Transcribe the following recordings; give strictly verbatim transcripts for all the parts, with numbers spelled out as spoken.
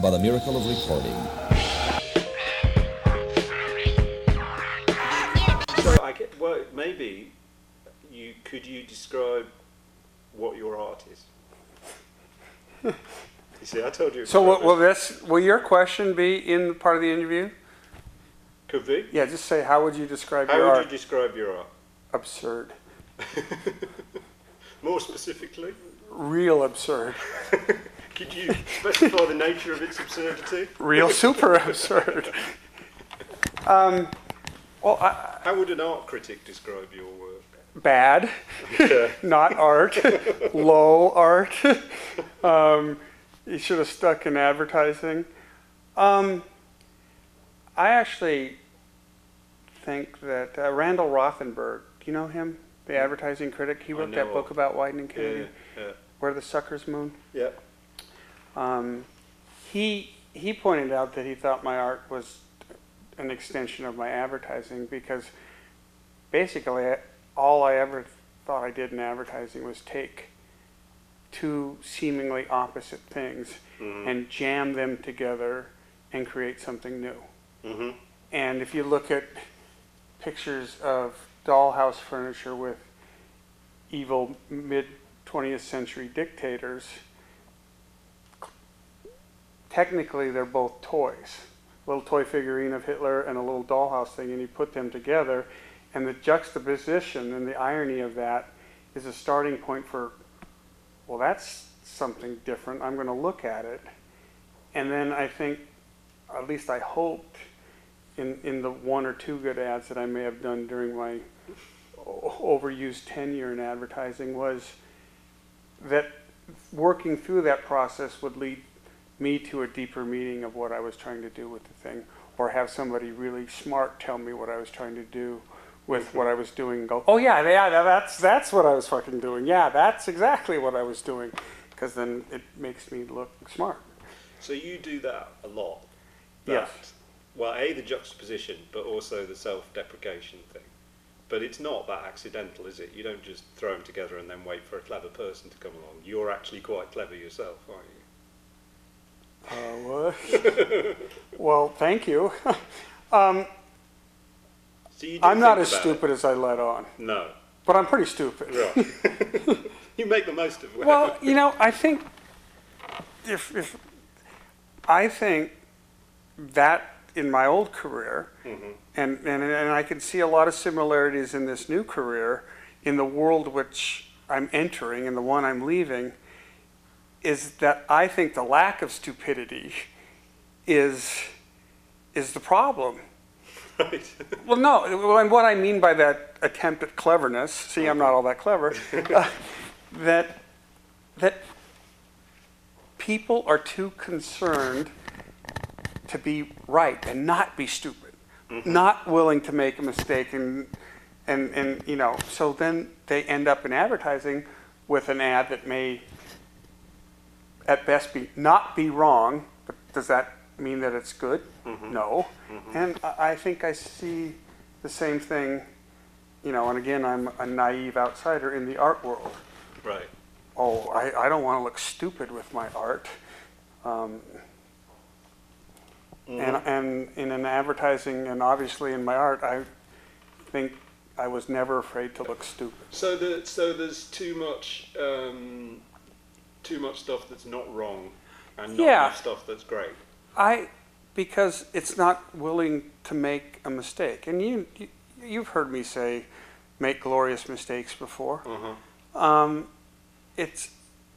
by the miracle of recording. So I get, well, maybe you could you describe what your art is? You see, I told you. So will, will this will your question be in part of the interview? Could be. Yeah, just say how would you describe How your would art? you describe your art? Absurd. More specifically? Real absurd. Could you specify the nature of its absurdity? Real super absurd. Um, well, I, How would an art critic describe your work? bad, Yeah. not art, low art. Um, you should have stuck in advertising. Um, I actually think that uh, Randall Rothenberg, do you know him? The advertising critic. He I wrote know that book of. about Wieden Kennedy, Yeah, yeah. Where the Suckers Moon. Yeah. Um, he he pointed out that he thought my art was an extension of my advertising because basically I, all I ever thought I did in advertising was take two seemingly opposite things Mm-hmm. and jam them together and create something new. Mm-hmm. And if you look at pictures of dollhouse furniture with evil mid-twentieth century dictators, technically they're both toys. A little toy figurine of Hitler and a little dollhouse thing, and you put them together, and the juxtaposition and the irony of that is a starting point for, well, that's something different. I'm going to look at it. And then I think, at least I hoped, in, in the one or two good ads that I may have done during my overused tenure in advertising, was that working through that process would lead me to a deeper meaning of what I was trying to do with the thing, or have somebody really smart tell me what I was trying to do with what I was doing and go, oh yeah, yeah, that's that's what I was fucking doing. Yeah, that's exactly what I was doing, because then it makes me look smart. So you do that a lot. That, Yes. Well, A, the juxtaposition, but also the self-deprecation thing. But it's not that accidental, is it? You don't just throw them together and then wait for a clever person to come along. You're actually quite clever yourself, aren't you? Uh, what? Well, thank you. um, So you do I'm not think as about stupid as I let on, it. No. but I'm pretty stupid. Right. You make the most of it. Well, you know, I think if, if I think that in my old career, Mm-hmm. and, and and I can see a lot of similarities in this new career, in the world which I'm entering and the one I'm leaving, is that I think the lack of stupidity is is the problem. Right. Well, no, well, and what I mean by that attempt at cleverness, see, I'm not all that clever, uh, that that people are too concerned to be right and not be stupid, mm-hmm. not willing to make a mistake, and and and you know, so then they end up in advertising with an ad that may, at best, be not be wrong, but does that mean that it's good? Mm-hmm. No. Mm-hmm. And I I think I see the same thing, you know, and again, I'm a naive outsider in the art world. Right. Oh, I, I don't want to look stupid with my art. Um, Mm-hmm. and, and in an advertising and obviously in my art, I think I was never afraid to look stupid. So the so there's too much um, too much stuff that's not wrong, and not Yeah. enough stuff that's great. I, because it's not willing to make a mistake. And you, you you've heard me say, make glorious mistakes before. Uh-huh. Um, it's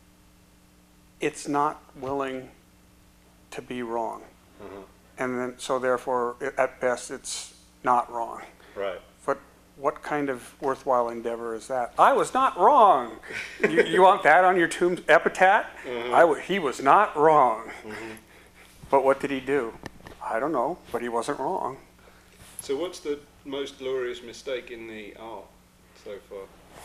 it's not willing to be wrong, Uh-huh. and then so therefore, it, at best, it's not wrong. Right. But what kind of worthwhile endeavor is that? I was not wrong. you, you want that on your tomb epitaph? Mhm. I w- he was not wrong. Mm-hmm. But what did he do? I don't know, but he wasn't wrong. So what's the most glorious mistake in the art so far?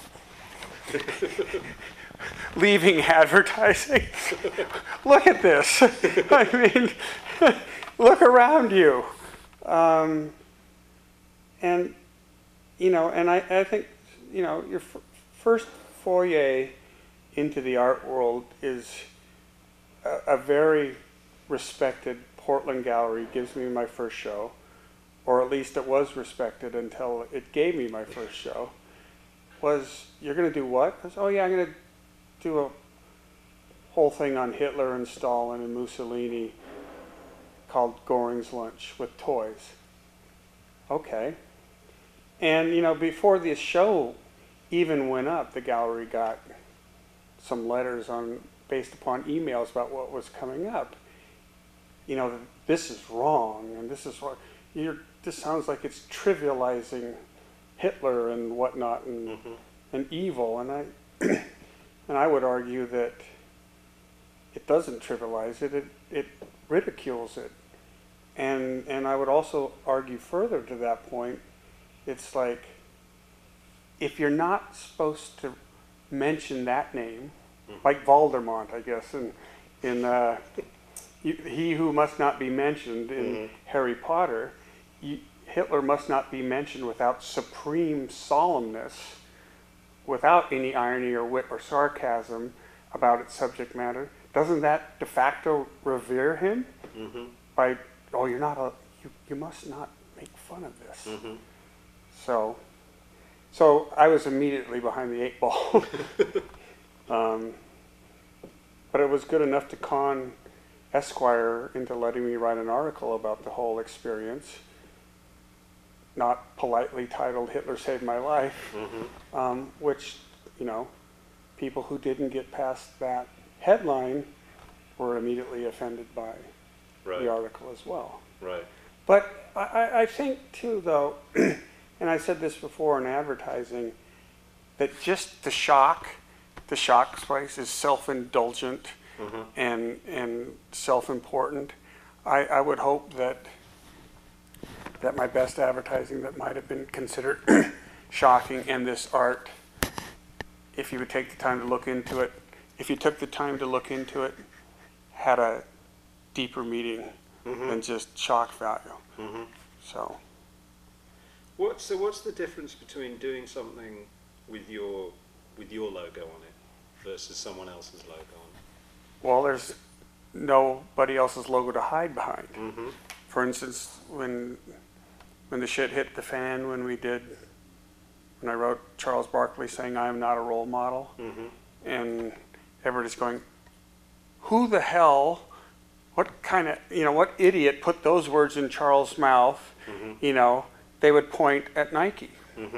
Leaving advertising. Look at this. I mean, look around you. Um, and, you know, and I, I think, you know, your f- first foyer into the art world is a, a very respected Portland gallery gives me my first show, or at least it was respected until it gave me my first show, was, you're going to do what? I said, oh yeah, I'm going to do a whole thing on Hitler and Stalin and Mussolini called Goring's Lunch with toys. Okay. And, you know, before this show even went up, the gallery got some letters on, based upon emails about what was coming up. You know, this is wrong, and this is what, you're, this sounds like it's trivializing Hitler and whatnot, and, mm-hmm. and evil. And I, and I would argue that it doesn't trivialize it, it, it ridicules it. And, and I would also argue further to that point, it's like, if you're not supposed to mention that name, mm-hmm. like Voldemort, I guess, in, in uh, He Who Must Not Be Mentioned in mm-hmm. Harry Potter, you, Hitler must not be mentioned without supreme solemnness, without any irony or wit or sarcasm about its subject matter. Doesn't that de facto revere him? Mm-hmm. By, oh, you're not a, you, you must not make fun of this. Mm-hmm. So, so I was immediately behind the eight ball. um, but it was good enough to con Esquire into letting me write an article about the whole experience, not politely titled "Hitler Saved My Life," mm-hmm. um, which, you know, people who didn't get past that headline were immediately offended by right. the article as well. Right. But I, I think too, though, and I said this before in advertising, that just the shock, the shock spice is self-indulgent mm-hmm. and and self-important. I, I would hope that that my best advertising that might have been considered shocking, and this art, if you would take the time to look into it, if you took the time to look into it, had a deeper meaning mm-hmm. than just shock value. Mm-hmm. So. What, so what's the difference between doing something with your with your logo on it versus someone else's logo on it? Well, there's nobody else's logo to hide behind. Mm-hmm. For instance, when when the shit hit the fan, when we did, when I wrote Charles Barkley saying I am not a role model, mm-hmm. and everybody's going, who the hell, what kind of, you know, what idiot put those words in Charles' mouth, mm-hmm. you know, they would point at Nike. Mm-hmm.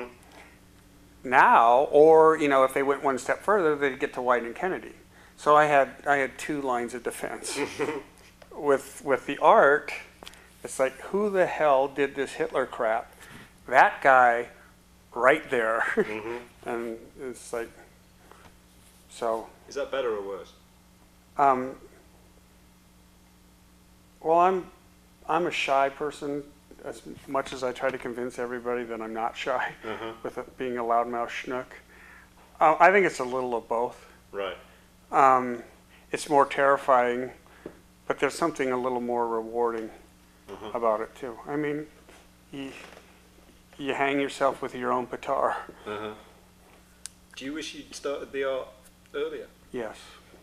Now, or, you know, if they went one step further, they'd get to White and Kennedy. So I had I had two lines of defense. with with the art, it's like, who the hell did this Hitler crap? That guy right there. Mm-hmm. And it's like, so. Is that better or worse? Um, well, I'm I'm a shy person, as much as I try to convince everybody that I'm not shy uh-huh. with it being a loudmouth schnook. Uh, I think it's a little of both. Right. Um, it's more terrifying, but there's something a little more rewarding uh-huh. about it too. I mean, you, you hang yourself with your own petard. Uh-huh. Do you wish you'd started the art earlier? Yes.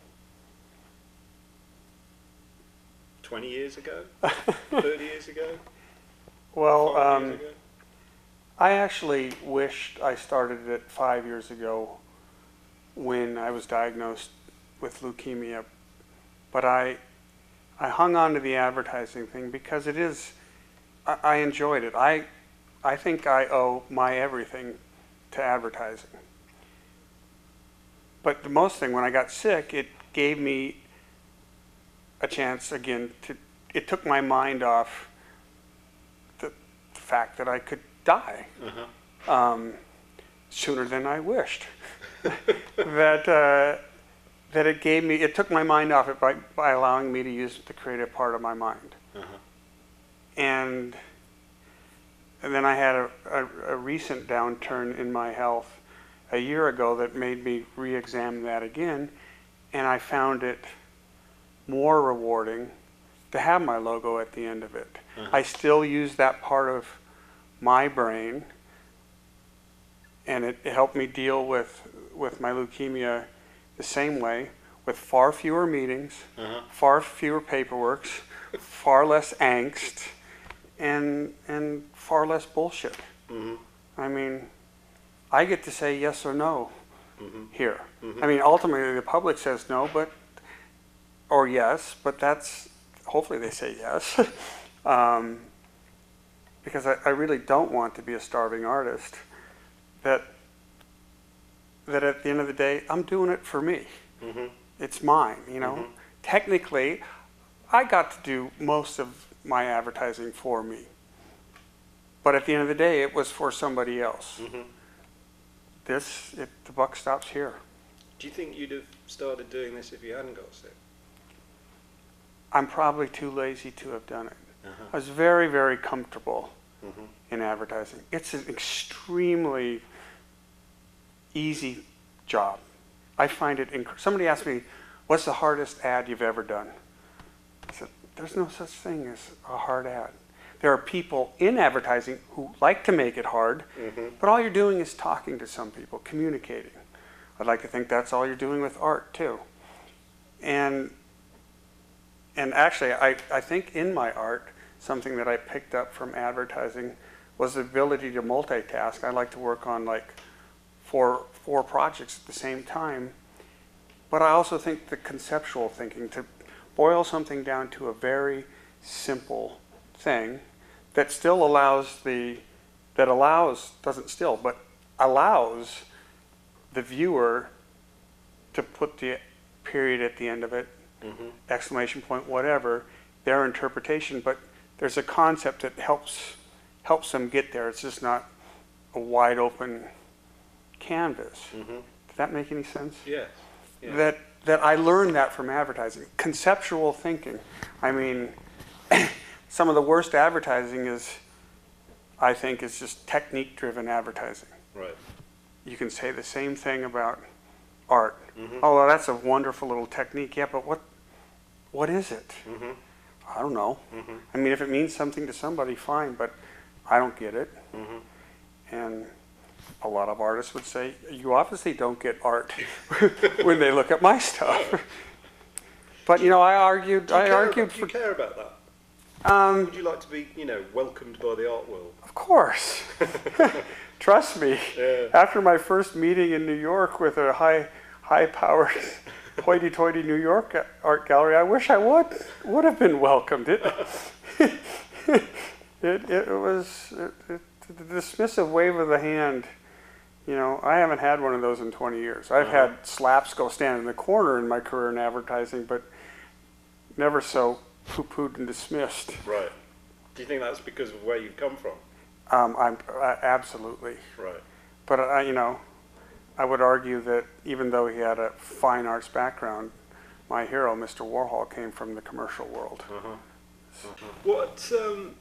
twenty years ago? thirty years ago? Well, um, years ago? I actually wished I started it five years ago when I was diagnosed with leukemia. But I I hung on to the advertising thing because it is, I, I enjoyed it. I I think I owe my everything to advertising. But the most thing, when I got sick, it gave me a chance again to, it took my mind off the, the fact that I could die uh-huh. um, sooner than I wished. that uh, that it gave me, it took my mind off it by, by allowing me to use the creative part of my mind. Uh-huh. And and then I had a, a, a recent downturn in my health a year ago that made me re-examine that again, and I found it more rewarding to have my logo at the end of it. Uh-huh. I still use that part of my brain, and it, it helped me deal with, with my leukemia the same way, with far fewer meetings, Uh-huh. far fewer paperworks, far less angst, and and far less bullshit. Mm-hmm. I mean, I get to say yes or no Mm-hmm. here. Mhm. I mean, ultimately the public says no, but or yes, but that's hopefully they say yes, um, because I, I really don't want to be a starving artist. That that at the end of the day, I'm doing it for me. Mm-hmm. It's mine, you know. Mhm. Technically, I got to do most of my advertising for me, but at the end of the day, it was for somebody else. Mm-hmm. This, it, the buck stops here. Do you think you'd have started doing this if you hadn't got sick? I'm probably too lazy to have done it. Uh-huh. I was very, very comfortable Mm-hmm. in advertising. It's an extremely easy job. I find it, inc- somebody asked me, what's the hardest ad you've ever done? I said, there's no such thing as a hard ad. There are people in advertising who like to make it hard, Mm-hmm. but all you're doing is talking to some people, communicating. I'd like to think that's all you're doing with art too. And and actually, I, I think in my art, something that I picked up from advertising was the ability to multitask. I like to work on like four four projects at the same time. But I also think the conceptual thinking, to boil something down to a very simple thing that still allows the, that allows, doesn't still, but allows the viewer to put the period at the end of it, Mm-hmm. exclamation point, whatever, their interpretation, but there's a concept that helps helps them get there. It's just not a wide open canvas. Mm-hmm. Does that make any sense? Yes. Yeah. That that I learned that from advertising. Conceptual thinking. I mean, some of the worst advertising is, I think, is just technique-driven advertising. Right. You can say the same thing about art. Mm-hmm. Oh, well, that's a wonderful little technique. Yeah, but what what is it? Mm-hmm. I don't know. Mm-hmm. I mean, if it means something to somebody, fine, but I don't get it. Mm-hmm. And a lot of artists would say, you obviously don't get art when they look at my stuff. But, you know, I argued, Do you I care argued about, do you for, care about that? um, Would you like to be, you know, welcomed by the art world? of course. Trust me. Yeah. After my first meeting in New York with a high, high-powered, hoity-toity New York art gallery, I wish I would would have been welcomed. It, it, it was it, it, the dismissive wave of the hand. You know, I haven't had one of those in twenty years. I've Uh-huh. had slaps go stand in the corner in my career in advertising, but never so poo-pooed and dismissed. Right. Do you think that's because of where you've come from? Um, I'm uh, absolutely. Right. But I, you know, I would argue that even though he had a fine arts background, my hero, Mister Warhol, came from the commercial world. Uh-huh. Uh-huh. What? Um,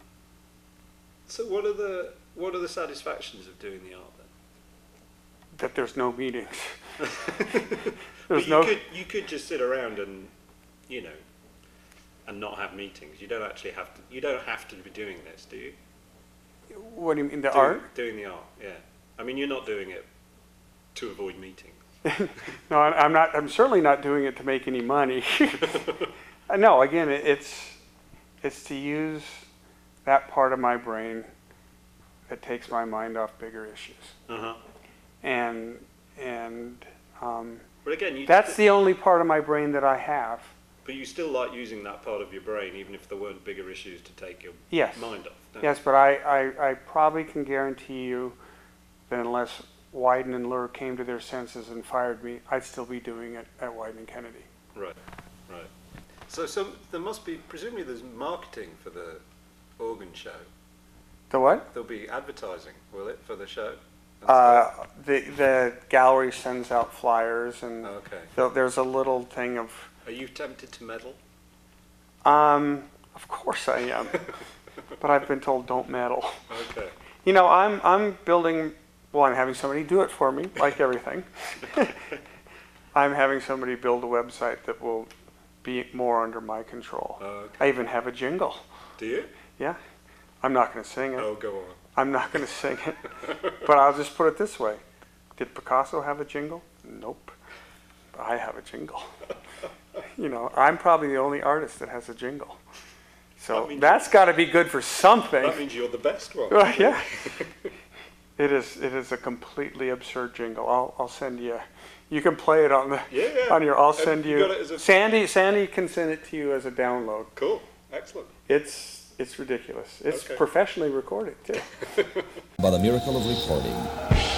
so what are the what are the satisfactions of doing the art then? That there's no meetings. But There's you no. could you could just sit around and, you know, and not have meetings. You don't actually have to. You don't have to be doing this, do you? What do you mean, the doing, art? Doing the art, yeah. I mean, you're not doing it to avoid meetings. No, I- I'm not. I'm certainly not doing it to make any money. Uh, no, again, it, it's it's to use that part of my brain that takes my mind off bigger issues, Uh-huh. and and um, But again, you that's the only part of my brain that I have. but you still like using that part of your brain, even if there weren't bigger issues to take your Yes. mind off. don't Yes, but I, I, I probably can guarantee you that unless Wyden and Lur came to their senses and fired me, I'd still be doing it at Wyden and Kennedy. you? Right, right. So, so there must be, presumably there's marketing for the organ show. The what? There'll be advertising, will it, for the show? and Uh, stuff? the, the gallery sends out flyers, and Okay. so there's a little thing of, Are you tempted to meddle? um, of course I am, but I've been told don't meddle. Okay. You know, I'm, I'm building, well, I'm having somebody do it for me, like everything. I'm having somebody build a website that will be more under my control. Okay. I even have a jingle. Do you? Yeah. I'm not going to sing it. Oh, go on. I'm not going to sing it. But I'll just put it this way. Did Picasso have a jingle? Nope. I have a jingle. You know, I'm probably the only artist that has a jingle. So That that's got to be good for something. That means you're the best one. Well, yeah. It is. It is a completely absurd jingle. I'll. I'll send you. You can play it on the. Yeah, yeah. On your. I'll And send you you. got it as a- Sandy. Sandy can send it to you as a download. Cool. Excellent. It's. It's ridiculous. It's Okay. professionally recorded too. By the miracle of recording,